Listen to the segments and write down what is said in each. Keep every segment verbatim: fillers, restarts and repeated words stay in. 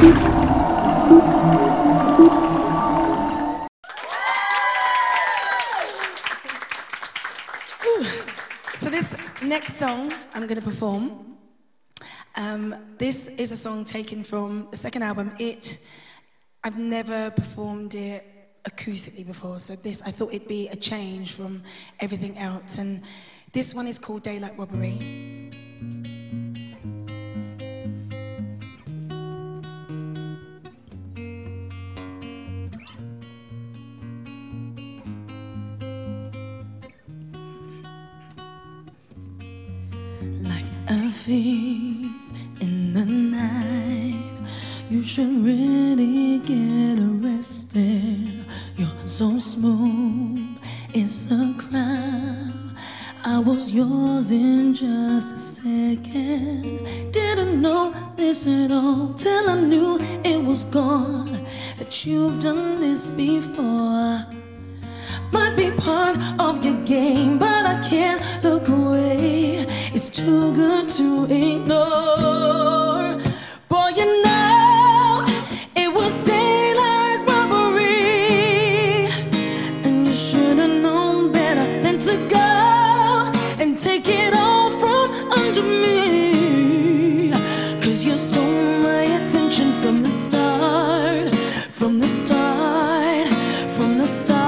So this next song I'm going to perform, um, this is a song taken from the second album, It. I've never performed it acoustically before, so this, I thought it'd be a change from everything else. And this one is called Daylight Robbery. A thief in the night, you should really get arrested. You're so smooth, it's a crime. I was yours in just a second. Didn't know this at all till I knew it was gone. That you've done this before. Might be part of your game, but I can't look away. It's too good to ignore. Boy, you know it was daylight robbery, and you should have known better than to go and take it all from under me. Cause you stole my attention from the start, from the start, from the start.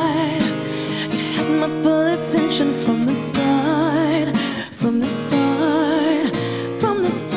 My full attention from the start, from the start, from the start.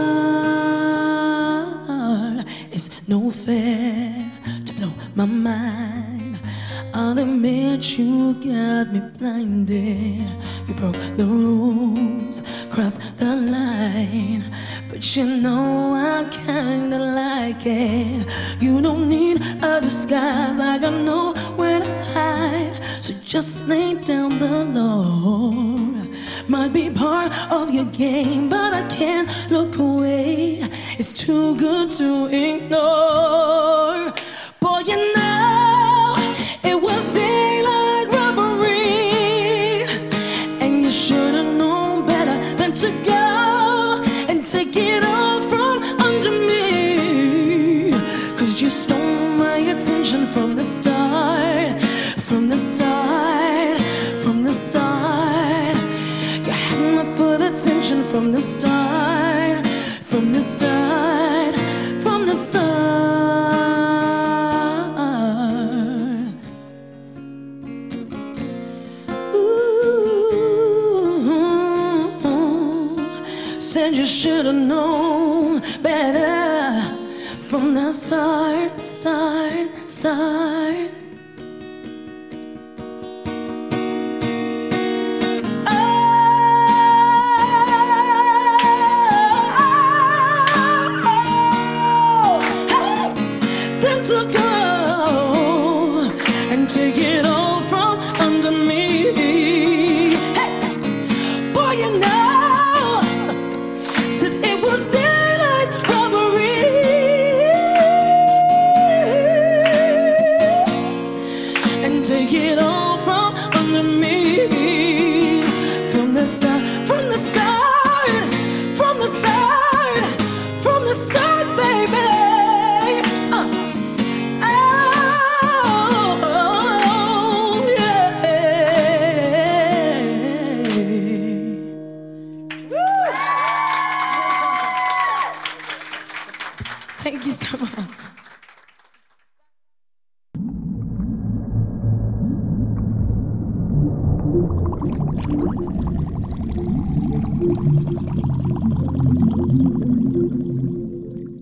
It's no fair to blow my mind. I'll admit you got me blinded. You broke the rules, crossed the line, but you know I kinda like it. You don't need a disguise, I got nowhere to hide. So just lay down the law. Might be part of your game, but I can't look away. It's too good to ignore. Boy, you know it was daylight robbery, and you should have known better than to go and take it all from under me. Cause you stole my attention from the start, from the start, from the start. You had my full attention from the start, from the start, from the start. Ooh, said you should have known better from the start, start, start. To go and take it all from under me. Hey, boy, you know, said it was daylight robbery, and take it all from under me. From the start, from the start, from the start, from the start, baby. Thank you so much.